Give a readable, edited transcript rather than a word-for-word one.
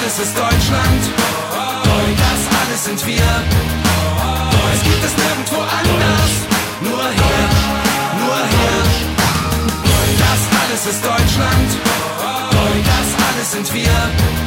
alles ist Deutschland. Das alles sind wir. Es gibt es nirgendwo anders. Nur hier, nur hier. Das alles ist Deutschland. Das alles sind wir.